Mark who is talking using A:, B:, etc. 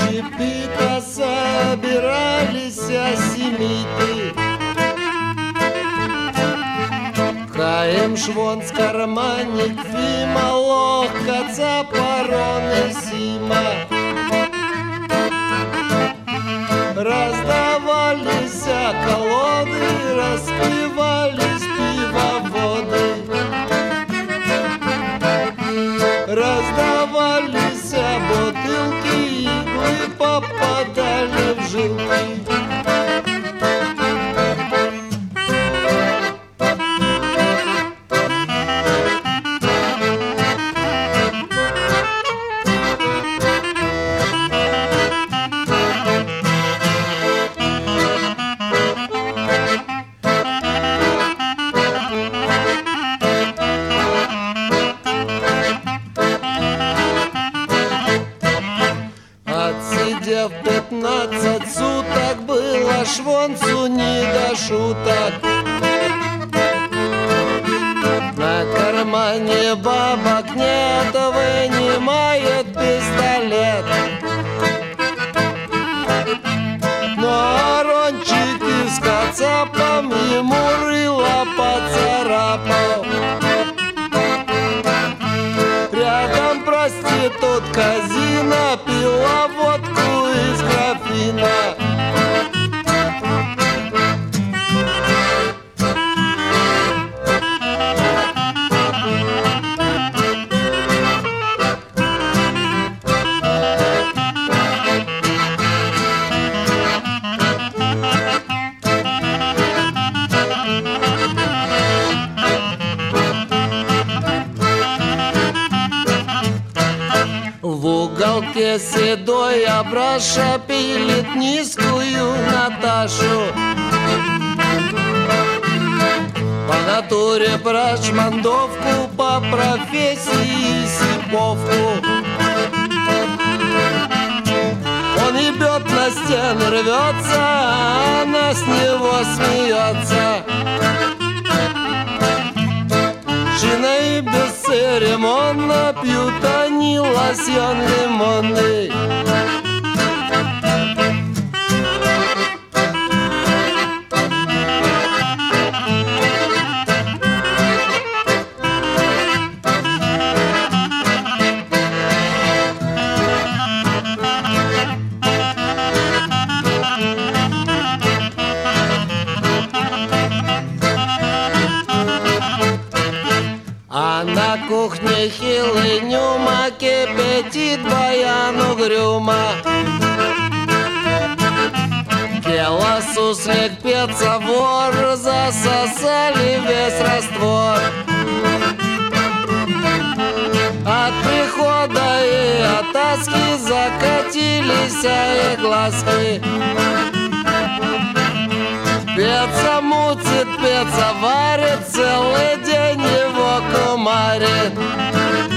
A: общепита собирались семиты. Хаем швон с карманник Фима ловко цапороны Сима. Раздавались колоды, распивались пивоводы. Раздавались бутылки, иглы попадали в жилки. Отсидев 15 суток, было швонцу не до шуток. На кармане бабок нет, вынимает пистолет. Но рончик с кацапом ему рыло поцарапал. Рядом проститутка Зина пила водку из графина. В уголке седой Абраша пилит низкую Наташу. По натуре прачмандовку, по профессии сиповку. Он ебет на стены, рвется, а она с него смеется. Шина и бесцеремонно пьют они лосьон лимонный. А на кухне хилый Нюма кипятит баян угрюма. Пела суслик, пеца вор, засосали весь раствор. От прихода и от тоски закатились и глазки. Пеца мутит, пеца варит, целый день его кумарит.